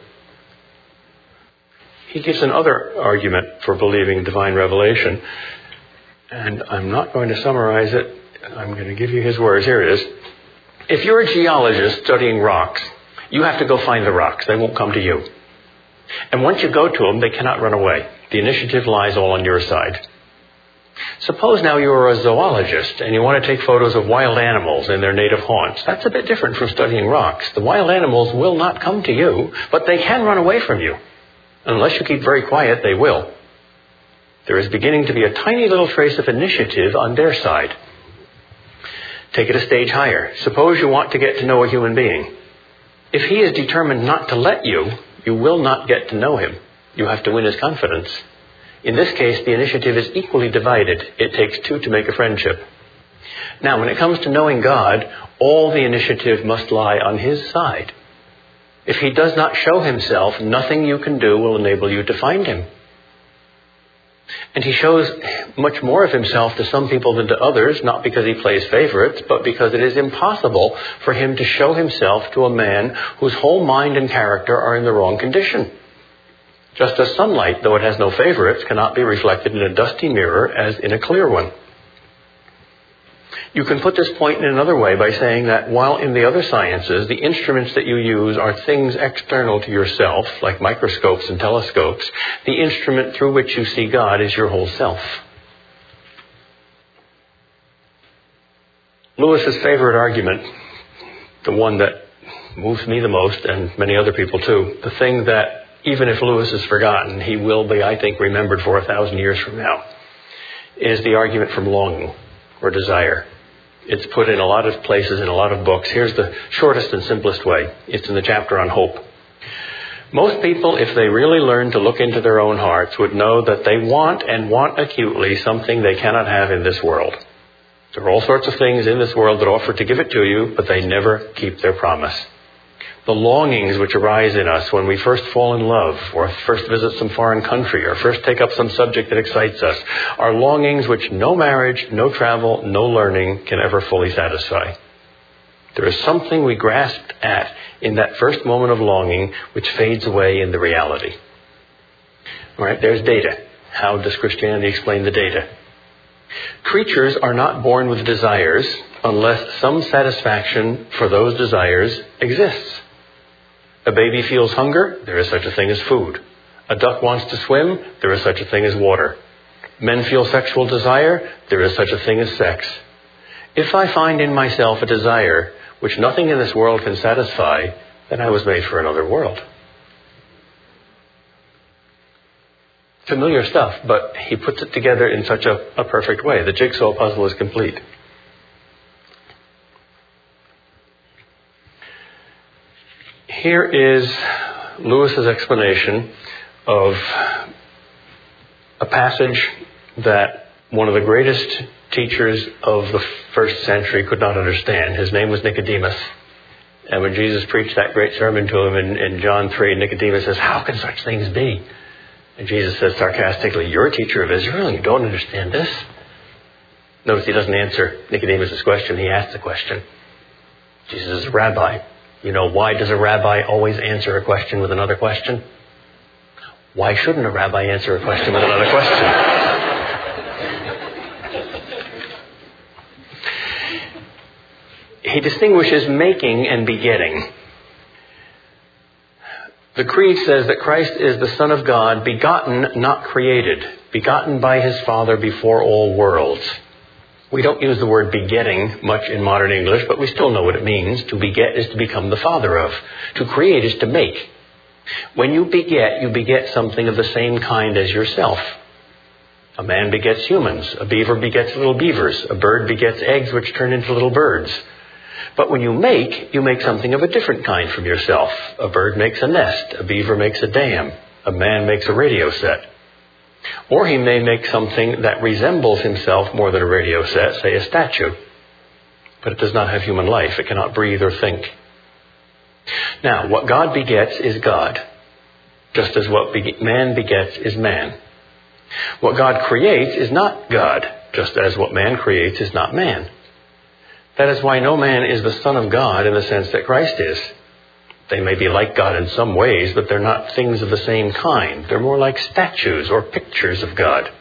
S1: He gives another argument for believing divine revelation, and I'm not going to summarize it. I'm going to give you his words. Here it is. If you're a geologist studying rocks, you have to go find the rocks. They won't come to you. And once you go to them, they cannot run away. The initiative lies all on your side. Suppose now you're a zoologist and you want to take photos of wild animals in their native haunts. That's a bit different from studying rocks. The wild animals will not come to you, but they can run away from you. Unless you keep very quiet, they will. There is beginning to be a tiny little trace of initiative on their side. Take it a stage higher. Suppose you want to get to know a human being. If he is determined not to let you, you will not get to know him. You have to win his confidence. In this case, the initiative is equally divided. It takes two to make a friendship. Now, when it comes to knowing God, all the initiative must lie on his side. If he does not show himself, nothing you can do will enable you to find him. And he shows much more of himself to some people than to others, not because he plays favorites, but because it is impossible for him to show himself to a man whose whole mind and character are in the wrong condition. Just as sunlight, though it has no favorites, cannot be reflected in a dusty mirror as in a clear one. You can put this point in another way by saying that while in the other sciences, the instruments that you use are things external to yourself, like microscopes and telescopes, the instrument through which you see God is your whole self. Lewis's favorite argument, the one that moves me the most, and many other people too, the thing that even if Lewis is forgotten, he will be, I think, remembered for 1,000 years from now, is the argument from longing or desire. It's put in a lot of places in a lot of books. Here's the shortest and simplest way. It's in the chapter on hope. Most people, if they really learn to look into their own hearts, would know that they want and want acutely something they cannot have in this world. There are all sorts of things in this world that offer to give it to you, but they never keep their promise. The longings which arise in us when we first fall in love, or first visit some foreign country, or first take up some subject that excites us, are longings which no marriage, no travel, no learning can ever fully satisfy. There is something we grasped at in that first moment of longing which fades away in the reality. All right, there's data. How does Christianity explain the data? Creatures are not born with desires unless some satisfaction for those desires exists. A baby feels hunger, there is such a thing as food. A duck wants to swim, there is such a thing as water. Men feel sexual desire, there is such a thing as sex. If I find in myself a desire which nothing in this world can satisfy, then I was made for another world. Familiar stuff, but he puts it together in such a perfect way. The jigsaw puzzle is complete. Here is Lewis's explanation of a passage that one of the greatest teachers of the first century could not understand. His name was Nicodemus. And when Jesus preached that great sermon to him in John 3, Nicodemus says, "How can such things be?" And Jesus says sarcastically, "You're a teacher of Israel and you don't understand this?" Notice he doesn't answer Nicodemus' question. He asks the question. Jesus is a rabbi. You know, why does a rabbi always answer a question with another question? Why shouldn't a rabbi answer a question with another question? He distinguishes making and begetting. The Creed says that Christ is the Son of God, begotten, not created, begotten by his Father before all worlds. We don't use the word begetting much in modern English, but we still know what it means. To beget is to become the father of. To create is to make. When you beget something of the same kind as yourself. A man begets humans. A beaver begets little beavers. A bird begets eggs which turn into little birds. But when you make something of a different kind from yourself. A bird makes a nest. A beaver makes a dam. A man makes a radio set. Or he may make something that resembles himself more than a radio set, say a statue. But it does not have human life. It cannot breathe or think. Now, what God begets is God, just as what man begets is man. What God creates is not God, just as what man creates is not man. That is why no man is the Son of God in the sense that Christ is. They may be like God in some ways, but they're not things of the same kind. They're more like statues or pictures of God.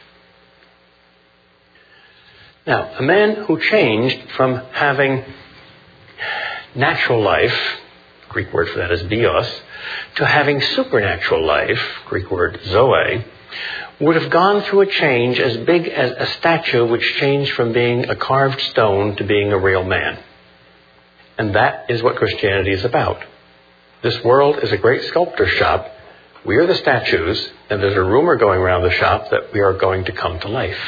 S1: Now, a man who changed from having natural life, Greek word for that is bios, to having supernatural life, Greek word zoe, would have gone through a change as big as a statue which changed from being a carved stone to being a real man. And that is what Christianity is about. This world is a great sculptor shop. We are the statues, and there's a rumor going around the shop that we are going to come to life.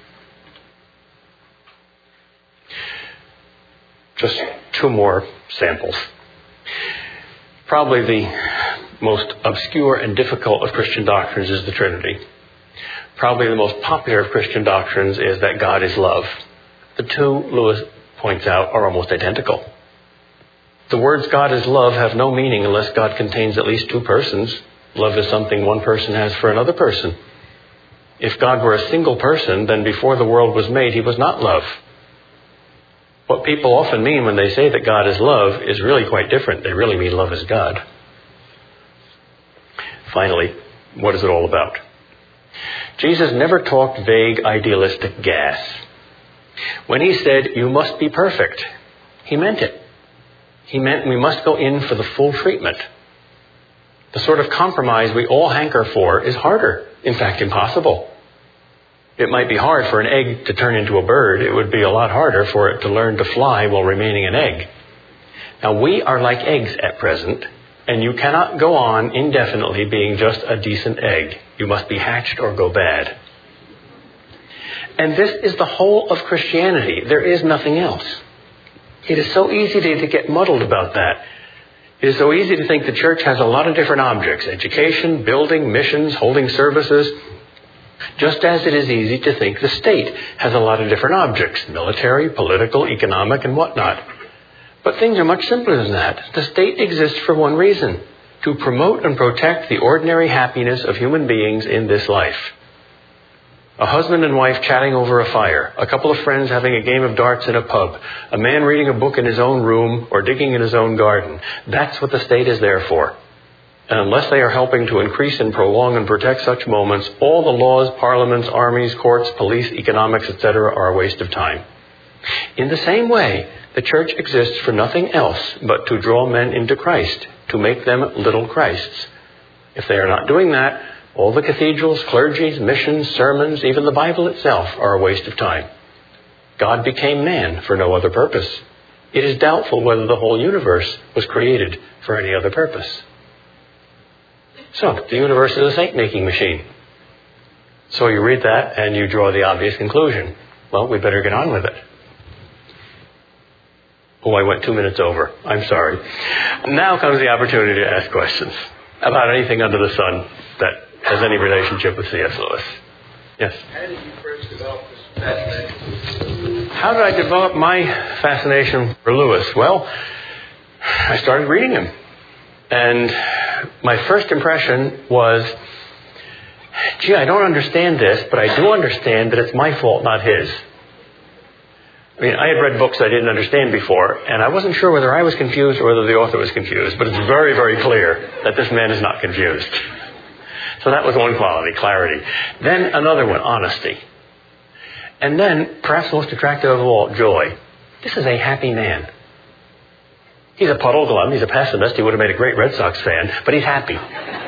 S1: Just two more samples. Probably the most obscure and difficult of Christian doctrines is the Trinity. Probably the most popular of Christian doctrines is that God is love. The two, Lewis points out, are almost identical. The words God is love have no meaning unless God contains at least two persons. Love is something one person has for another person. If God were a single person, then before the world was made, he was not love. What people often mean when they say that God is love is really quite different. They really mean love is God. Finally, what is it all about? Jesus never talked vague, idealistic gas. When he said, "You must be perfect," he meant it. He meant we must go in for the full treatment. The sort of compromise we all hanker for is harder, in fact, impossible. It might be hard for an egg to turn into a bird. It would be a lot harder for it to learn to fly while remaining an egg. Now, we are like eggs at present, and you cannot go on indefinitely being just a decent egg. You must be hatched or go bad. And this is the whole of Christianity. There is nothing else. It is so easy to get muddled about that. It is so easy to think the church has a lot of different objects: education, building, missions, holding services. Just as it is easy to think the state has a lot of different objects: military, political, economic, and whatnot. But things are much simpler than that. The state exists for one reason: to promote and protect the ordinary happiness of human beings in this life. A husband and wife chatting over a fire, a couple of friends having a game of darts in a pub, a man reading a book in his own room or digging in his own garden. That's what the state is there for. And unless they are helping to increase and prolong and protect such moments, all the laws, parliaments, armies, courts, police, economics, etc. are a waste of time. In the same way, the church exists for nothing else but to draw men into Christ, to make them little Christs. If they are not doing that, all the cathedrals, clergies, missions, sermons, even the Bible itself are a waste of time. God became man for no other purpose. It is doubtful whether the whole universe was created for any other purpose. So, the universe is a saint-making machine. So you read that and you draw the obvious conclusion. Well, we better get on with it. Oh, I went 2 minutes over. I'm sorry. Now comes the opportunity to ask questions about anything under the sun that has any relationship with C.S. Lewis. Yes?
S2: How did you first develop this fascination?
S1: How did I develop my fascination for Lewis? Well, I started reading him. And my first impression was Gee, I don't understand this, but I do understand that it's my fault, not his. I mean, I had read books I didn't understand before, and I wasn't sure whether I was confused or whether the author was confused, but it's very, very clear that this man is not confused. So that was one quality, clarity. Then another one, honesty. And then, perhaps most attractive of all, joy. This is a happy man. He's a puddle glum, he's a pessimist, he would have made a great Red Sox fan, but he's happy.